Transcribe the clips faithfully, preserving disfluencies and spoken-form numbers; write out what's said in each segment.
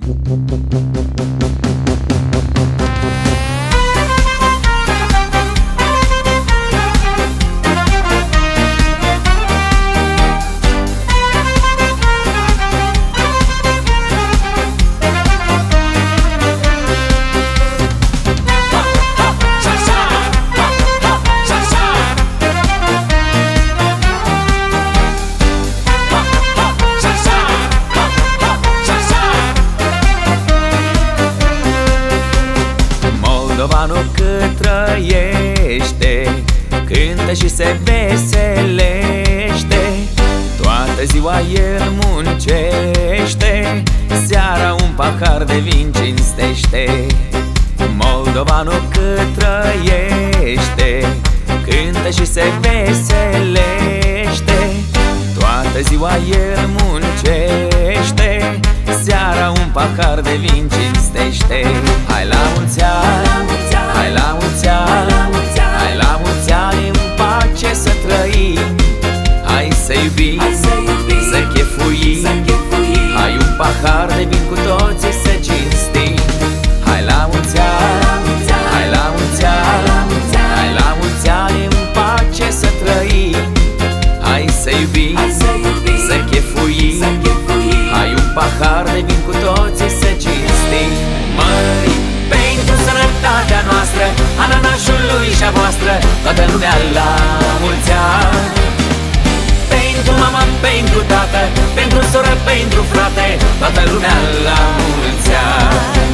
Moldovanul cât trăiește, cântă și se veselește. Toată ziua el muncește, seara un pahar de vin cinstește. Moldovanul cât trăiește, cântă și se veselește. Toată ziua el muncește, seara un pahar de vin cinstește. Hai la mulți ani, hai la mulți ani, hai la mulți ani, în pace să trăim. Hai să iubim, să chefuim, hai un pahar de vin cu toții să cinstim. Hai la mulți ani, hai la mulți ani, hai la mulți ani, în pace să trăim. Hai să iubim, să chefuim, hai un pahar de vin cu toții să cinstim. Măi, pentru sănătatea noastră, ananașului și a voastră, toată lumea la mulți ani. Pentru mama, pentru tată, pentru soră, pentru frate, toată lumea la mulți ani.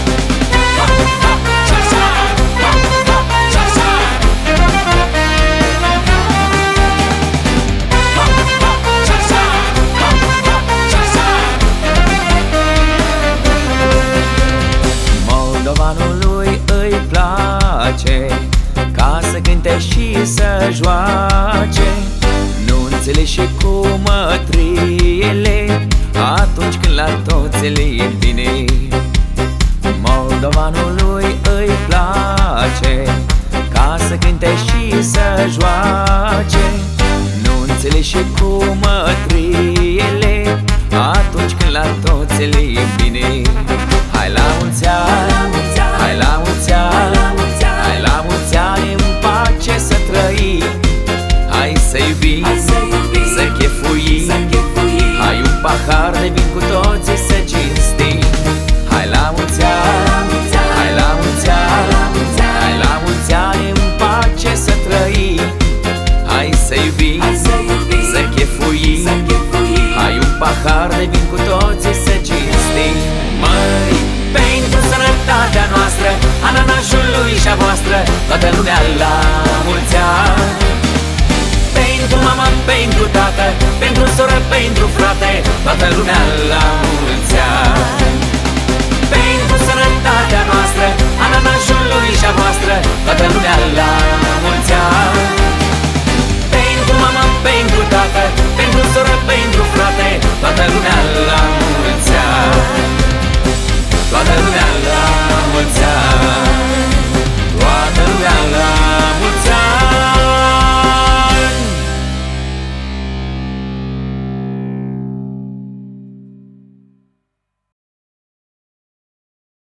Moldovanului îi place ca să cânte și să joace nunțile și cu mătrile, atunci când la toți le e bine. Moldovanului îi place ca să cânte și să joace nunțile și cu mătrile, atunci când la toți le e bine. Hai la mulți ani, hai la mulți ani, hai la mulți ani, în pace să trăim. Hai să iubim, să chefuim, hai un pahar de vin cu toții să cinstim. Hai la mulți ani, hai la mulți ani, hai la mulți ani, în pace să trăim. Hai să iubim, să chefuim, hai un pahar de vin cu toții să cinstim. Măi, pentru sănătatea noastră, ananașului și a voastră, toată lumea la mulți ani. Pentru mama, pentru tată, pentru soră, pentru frate, toată lumea la mulți ani. Pentru sănătatea noastră, ananașului și a voastră, toată lumea la